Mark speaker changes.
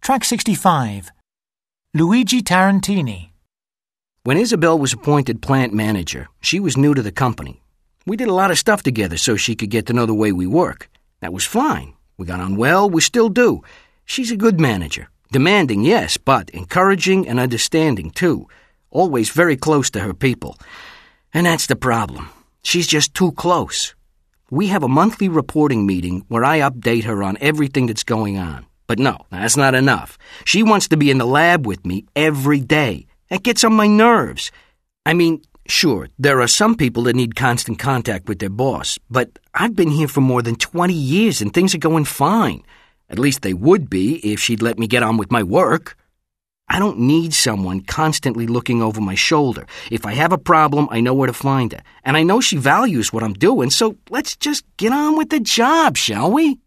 Speaker 1: Track 65. Luigi Tarantini.
Speaker 2: When Isabel was appointed plant manager, she was new to the company. We did a lot of stuff together so she could get to know the way we work. That was fine. We got on well, we still do. She's a good manager. Demanding, yes, but encouraging and understanding, too. Always very close to her people. And that's the problem. She's just too close. We have a monthly reporting meeting where I update her on everything that's going on. But no, that's not enough. She wants to be in the lab with me every day. That gets on my nerves. I mean, sure, there are some people that need constant contact with their boss, but I've been here for more than 20 years and things are going fine. At least they would be if she'd let me get on with my work. I don't need someone constantly looking over my shoulder. If I have a problem, I know where to find her. And I know she values what I'm doing, so let's just get on with the job, shall we?